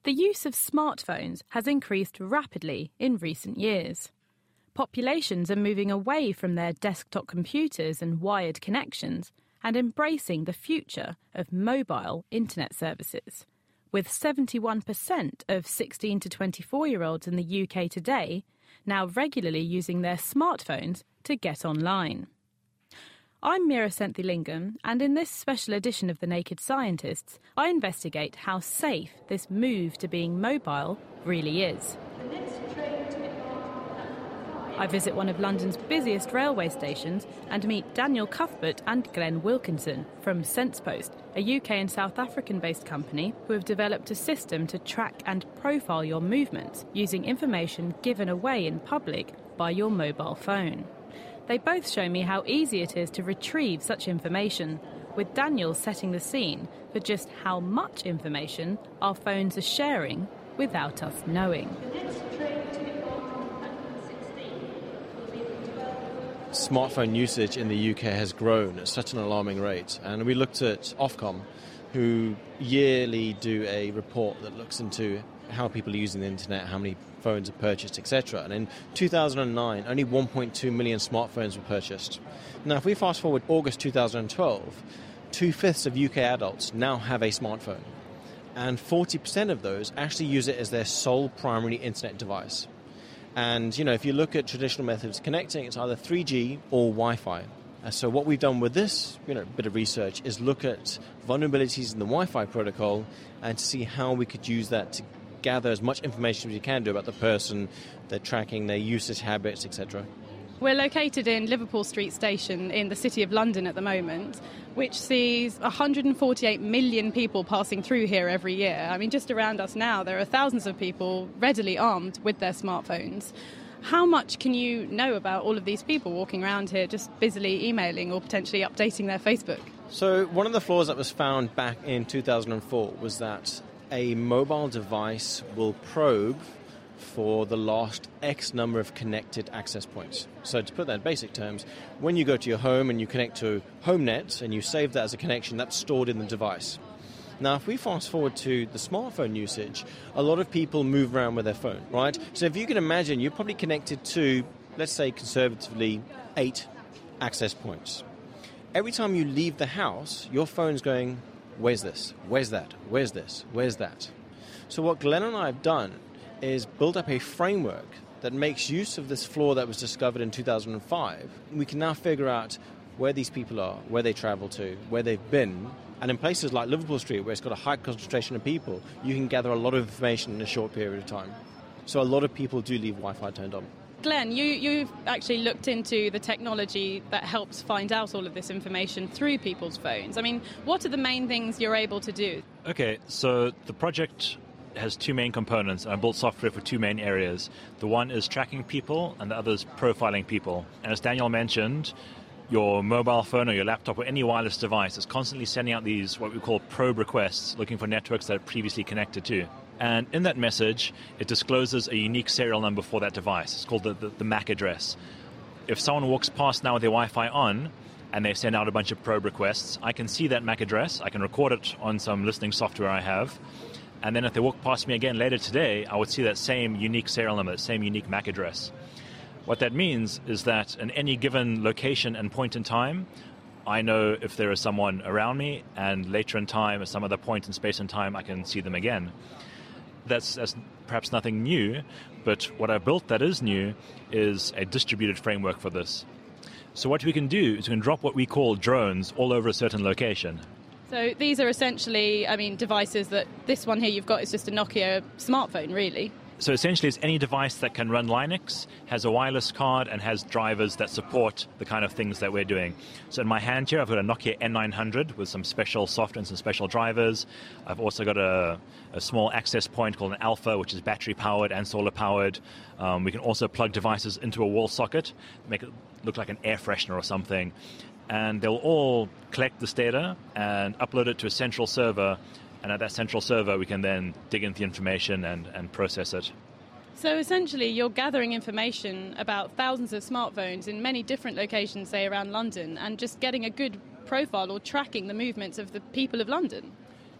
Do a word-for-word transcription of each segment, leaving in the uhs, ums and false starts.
The use of smartphones has increased rapidly in recent years. Populations are moving away from their desktop computers and wired connections and embracing the future of mobile internet services, with seventy-one percent of sixteen to twenty-four-year-olds in the U K today now regularly using their smartphones to get online. I'm Meera Senthilingam, and in this special edition of The Naked Scientists, I investigate how safe this move to being mobile really is. I visit one of London's busiest railway stations and meet Daniel Cuthbert and Glenn Wilkinson from SensePost, a U K and South African-based company who have developed a system to track and profile your movements using information given away in public by your mobile phone. They both show me how easy it is to retrieve such information, with Daniel setting the scene for just how much information our phones are sharing without us knowing. Smartphone usage in the U K has grown at such an alarming rate, and we looked at Ofcom, who yearly do a report that looks into how people are using the internet, how many phones are purchased, et cetera. And in two thousand nine, only one point two million smartphones were purchased. Now, if we fast forward August two thousand twelve, two-fifths of U K adults now have a smartphone, and forty percent of those actually use it as their sole primary internet device. And, you know, if you look at traditional methods of connecting, it's either three G or Wi-Fi. Uh, so what we've done with this, you know, bit of research is look at vulnerabilities in the Wi-Fi protocol and to see how we could use that to gather as much information as we can do about the person, their tracking, their usage habits, et cetera. We're located in Liverpool Street Station in the City of London at the moment, which sees one hundred forty-eight million people passing through here every year. I mean, just around us now, there are thousands of people readily armed with their smartphones. How much can you know about all of these people walking around here just busily emailing or potentially updating their Facebook? So one of the flaws that was found back in two thousand four was that a mobile device will probe for the last X number of connected access points. So to put that in basic terms, when you go to your home and you connect to HomeNet and you save that as a connection, that's stored in the device. Now, if we fast forward to the smartphone usage, a lot of people move around with their phone, right? So if you can imagine, you're probably connected to, let's say conservatively, eight access points. Every time you leave the house, your phone's going, where's this? Where's that? Where's this? Where's that? So what Glenn and I have done is build up a framework that makes use of this flaw that was discovered in two thousand five. We can now figure out where these people are, where they travel to, where they've been. And in places like Liverpool Street, where it's got a high concentration of people, you can gather a lot of information in a short period of time. So a lot of people do leave Wi-Fi turned on. Glenn, you, you've actually looked into the technology that helps find out all of this information through people's phones. I mean, what are the main things you're able to do? Okay, so the project has two main components. I built software for two main areas. The one is tracking people, and the other is profiling people. And as Daniel mentioned, your mobile phone or your laptop or any wireless device is constantly sending out these, what we call probe requests, looking for networks that are previously connected to. And in that message, it discloses a unique serial number for that device. It's called the, the, the M A C address. If someone walks past now with their Wi-Fi on, and they send out a bunch of probe requests, I can see that M A C address, I can record it on some listening software I have, and then if they walk past me again later today, I would see that same unique serial number, that same unique M A C address. What that means is that in any given location and point in time, I know if there is someone around me, and later in time, at some other point in space and time, I can see them again. That's, that's perhaps nothing new, but what I built that is new is a distributed framework for this. So what we can do is we can drop what we call drones all over a certain location. So these are essentially, I mean, devices that this one here you've got is just a Nokia smartphone, really. So essentially it's any device that can run Linux, has a wireless card, and has drivers that support the kind of things that we're doing. So in my hand here, I've got a Nokia N nine hundred with some special software and some special drivers. I've also got a, a small access point called an Alpha, which is battery-powered and solar-powered. Um, we can also plug devices into a wall socket, make it look like an air freshener or something. And they'll all collect this data and upload it to a central server. And at that central server, we can then dig into the information and, and process it. So essentially, you're gathering information about thousands of smartphones in many different locations, say, around London, and just getting a good profile or tracking the movements of the people of London.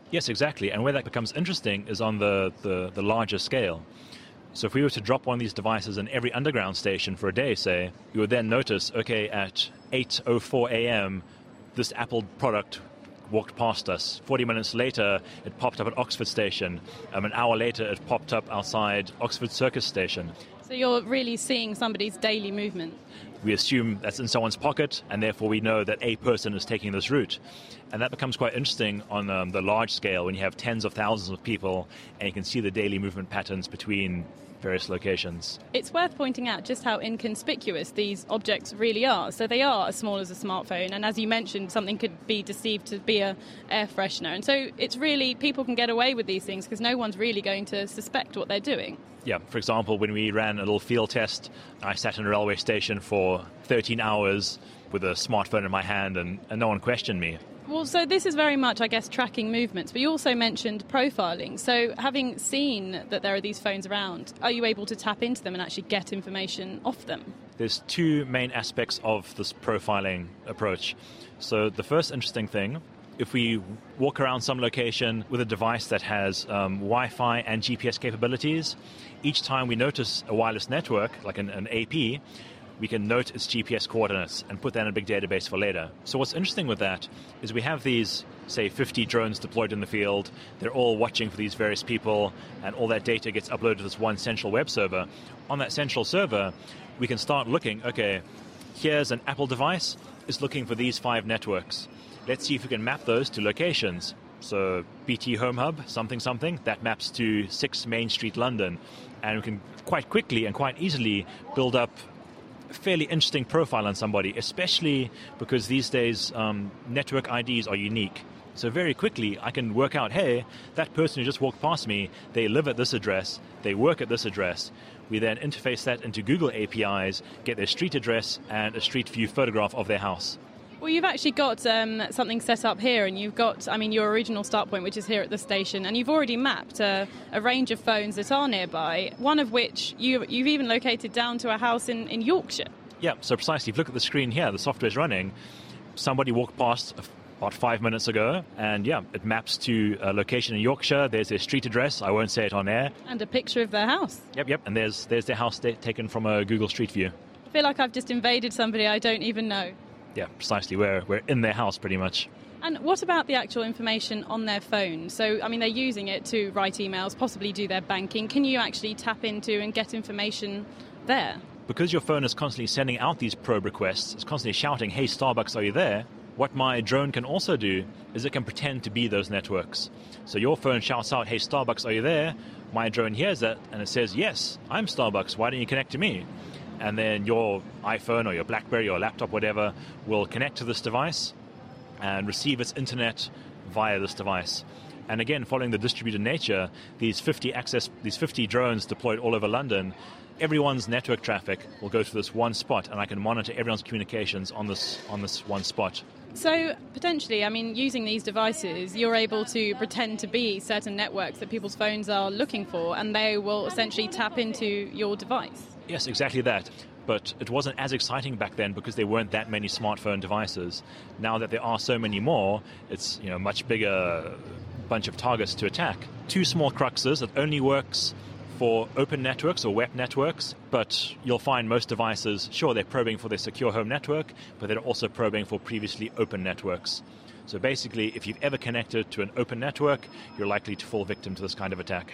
Yes, exactly. And where that becomes interesting is on the, the, the larger scale. So if we were to drop one of these devices in every underground station for a day, say, you would then notice, okay, at eight oh four a.m., this Apple product walked past us. forty minutes later, it popped up at Oxford Station. Um, an hour later, it popped up outside Oxford Circus Station. So you're really seeing somebody's daily movement. We assume that's in someone's pocket, and therefore we know that a person is taking this route. And that becomes quite interesting on um, the large scale when you have tens of thousands of people and you can see the daily movement patterns between various locations. It's worth pointing out just how inconspicuous these objects really are. So they are as small as a smartphone, and as you mentioned, something could be deceived to be a air freshener. And so it's really, people can get away with these things because no one's really going to suspect what they're doing. Yeah, for example, when we ran a little field test, I sat in a railway station for thirteen hours with a smartphone in my hand and, and no one questioned me. Well, so this is very much, I guess, tracking movements, but you also mentioned profiling. So having seen that there are these phones around, are you able to tap into them and actually get information off them? There's two main aspects of this profiling approach. So the first interesting thing, if we walk around some location with a device that has um, Wi-Fi and G P S capabilities, each time we notice a wireless network, like an, an A P, we can note its G P S coordinates and put that in a big database for later. So what's interesting with that is we have these, say, fifty drones deployed in the field. They're all watching for these various people, and all that data gets uploaded to this one central web server. On that central server, we can start looking, okay, here's an Apple device, it's looking for these five networks. Let's see if we can map those to locations. So B T Home Hub, something, something, that maps to six Main Street, London. And we can quite quickly and quite easily build up a fairly interesting profile on somebody, especially because these days um, network I Ds are unique. So very quickly I can work out, hey, that person who just walked past me, they live at this address, they work at this address. We then interface that into Google A P Is, get their street address and a street view photograph of their house. Well, you've actually got um, something set up here, and you've got, I mean, your original start point, which is here at the station, and you've already mapped a, a range of phones that are nearby, one of which you, you've even located down to a house in, in Yorkshire. Yeah, so precisely. If you look at the screen here, the software is running. Somebody walked past about five minutes ago, and yeah, it maps to a location in Yorkshire. There's their street address. I won't say it on air. And a picture of their house. Yep, yep. And there's there's their house taken from a Google Street View. I feel like I've just invaded somebody I don't even know. Yeah, precisely. We're, we're in their house pretty much. And what about the actual information on their phone? So, I mean, they're using it to write emails, possibly do their banking. Can you actually tap into and get information there? Because your phone is constantly sending out these probe requests, it's constantly shouting, hey, Starbucks, are you there? What my drone can also do is it can pretend to be those networks. So your phone shouts out, hey, Starbucks, are you there? My drone hears that and it says, yes, I'm Starbucks. Why don't you connect to me? And then your iPhone or your BlackBerry or laptop, whatever, will connect to this device and receive its internet via this device. And again, following the distributed nature, these fifty access, these fifty drones deployed all over London, everyone's network traffic will go to this one spot, and I can monitor everyone's communications on this on this one spot. So potentially, I mean, using these devices, you're able to pretend to be certain networks that people's phones are looking for, and they will essentially tap into your device. Yes, exactly that. But it wasn't as exciting back then because there weren't that many smartphone devices. Now that there are so many more, it's, you know, much bigger bunch of targets to attack. Two small cruxes. It only works for open networks or web networks, but you'll find most devices, sure, they're probing for their secure home network, but they're also probing for previously open networks. So basically, if you've ever connected to an open network, you're likely to fall victim to this kind of attack.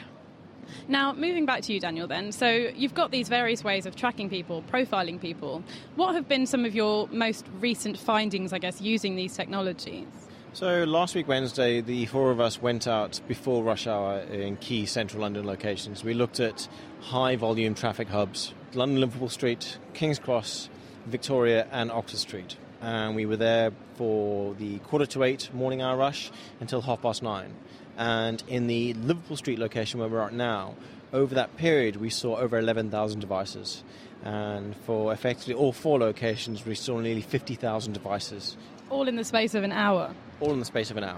Now, moving back to you, Daniel, then. So you've got these various ways of tracking people, profiling people. What have been some of your most recent findings, I guess, using these technologies? So last week, Wednesday, the four of us went out before rush hour in key central London locations. We looked at high-volume traffic hubs, London Liverpool Street, King's Cross, Victoria and Oxford Street. And we were there for the quarter to eight morning hour rush until half past nine. And in the Liverpool Street location where we're at now, over that period we saw over eleven thousand devices. And for effectively all four locations we saw nearly fifty thousand devices. All in the space of an hour? All in the space of an hour.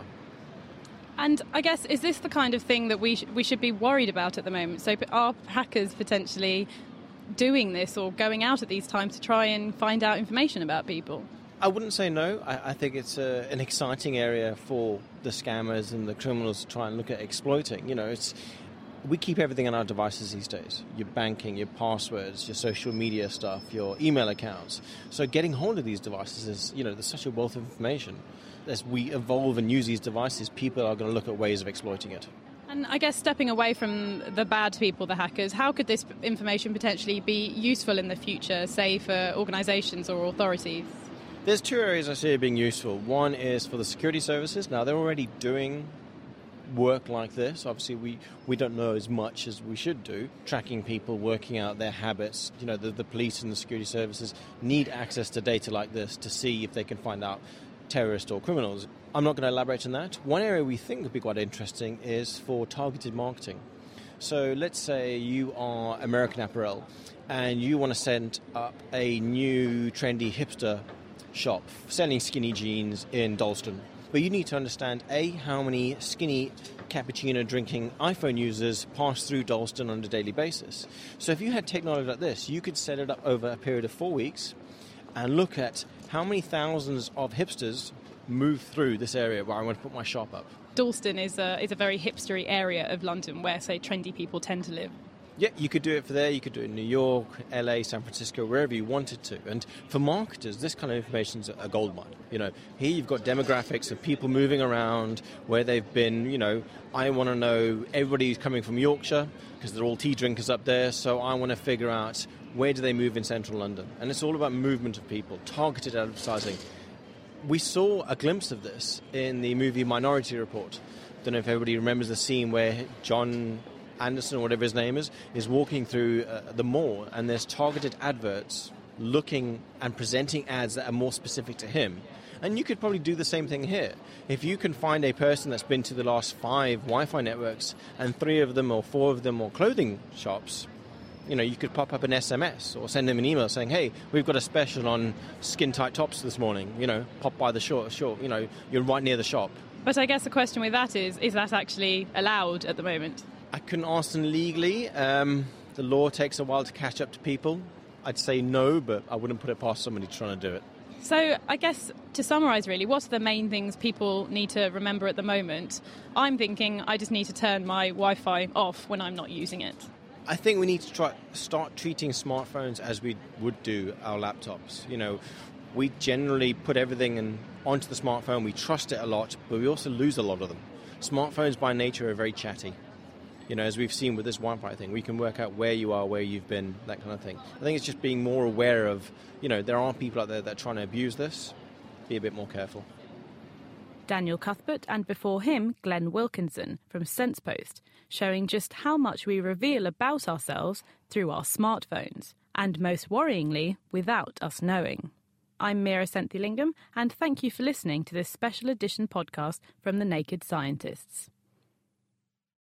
And I guess, is this the kind of thing that we sh- we should be worried about at the moment? So are hackers potentially doing this or going out at these times to try and find out information about people? I wouldn't say no. I, I think it's a, an exciting area for the scammers and the criminals to try and look at exploiting. You know, it's we keep everything on our devices these days. Your banking, your passwords, your social media stuff, your email accounts. So getting hold of these devices is, you know, there's such a wealth of information. As we evolve and use these devices, people are going to look at ways of exploiting it. And I guess stepping away from the bad people, the hackers, how could this information potentially be useful in the future, say for organisations or authorities? There's two areas I see it being useful. One is for the security services. Now, they're already doing work like this. Obviously, we, we don't know as much as we should do. Tracking people, working out their habits. You know, the, the police and the security services need access to data like this to see if they can find out terrorists or criminals. I'm not going to elaborate on that. One area we think would be quite interesting is for targeted marketing. So let's say you are American Apparel and you want to set up a new trendy hipster shop selling skinny jeans in Dalston. But you need to understand, A, how many skinny cappuccino drinking iPhone users pass through Dalston on a daily basis. So if you had technology like this, you could set it up over a period of four weeks and look at how many thousands of hipsters move through this area where I want to put my shop up. Dalston is a, is a very hipstery area of London where, say, trendy people tend to live. Yeah, you could do it for there, you could do it in New York, L A, San Francisco, wherever you wanted to. And for marketers, this kind of information is a goldmine. You know, here you've got demographics of people moving around, where they've been. You know, I want to know everybody who's coming from Yorkshire, because they're all tea drinkers up there, so I want to figure out where do they move in central London. And it's all about movement of people, targeted advertising. We saw a glimpse of this in the movie Minority Report. Don't know if everybody remembers the scene where John Anderson, or whatever his name is, is walking through uh, the mall, and there's targeted adverts looking and presenting ads that are more specific to him. And you could probably do the same thing here. If you can find a person that's been to the last five Wi-Fi networks, and three of them or four of them are clothing shops, you know, you could pop up an S M S or send them an email saying, hey, we've got a special on skin-tight tops this morning, you know, pop by the shop, shop, you know, you're right near the shop. But I guess the question with that is, is that actually allowed at the moment? I couldn't ask them legally. Um, the law takes a while to catch up to people. I'd say no, but I wouldn't put it past somebody trying to do it. So I guess to summarise really, what's the main things people need to remember at the moment? I'm thinking I just need to turn my Wi-Fi off when I'm not using it. I think we need to try start treating smartphones as we would do our laptops. You know, we generally put everything in, onto the smartphone. We trust it a lot, but we also lose a lot of them. Smartphones by nature are very chatty. You know, as we've seen with this Wi-Fi thing, we can work out where you are, where you've been, that kind of thing. I think it's just being more aware of, you know, there are people out there that are trying to abuse this. Be a bit more careful. Daniel Cuthbert and before him, Glenn Wilkinson from SensePost, showing just how much we reveal about ourselves through our smartphones, and most worryingly, without us knowing. I'm Mira Senthilingam, and thank you for listening to this special edition podcast from the Naked Scientists.